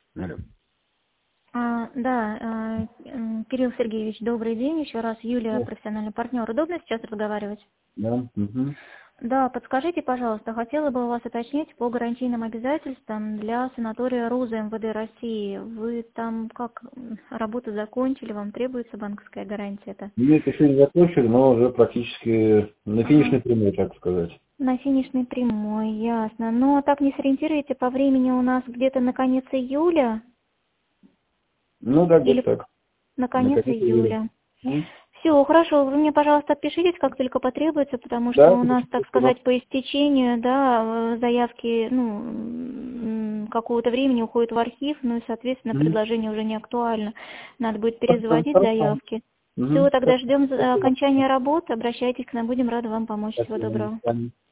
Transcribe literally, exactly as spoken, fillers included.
Алло. А, да, а, м, Кирилл Сергеевич, добрый день. Еще раз, Юлия, Да. профессиональный партнер. Удобно сейчас разговаривать? Да. Угу. Да, подскажите, пожалуйста, хотела бы у вас уточнить по гарантийным обязательствам для санатория РУЗа МВД России. Вы там как, м, работу закончили, вам требуется банковская гарантия-то? Нет, еще не закончили, но уже практически на Ага. финишной прямой, так сказать. На финишной прямой, ясно. Но так не сориентируете, по времени у нас где-то на конец июля Ну да, где-то или так. на конец Наконец-то июля. июля? М. Все, хорошо, вы мне, пожалуйста, отпишитесь, как только потребуется, потому что Да, у нас, конечно, так спасибо. сказать, по истечению, да, э, заявки, ну, м, какого-то времени уходят в архив, ну и, соответственно, Мгм. предложение уже не актуально. Надо будет Хорошо, перезаводить хорошо. заявки. Все, Мгм. тогда Хорошо, ждем спасибо. окончания работы, обращайтесь к нам, будем рады вам помочь. Всего Спасибо. До доброго. свидания.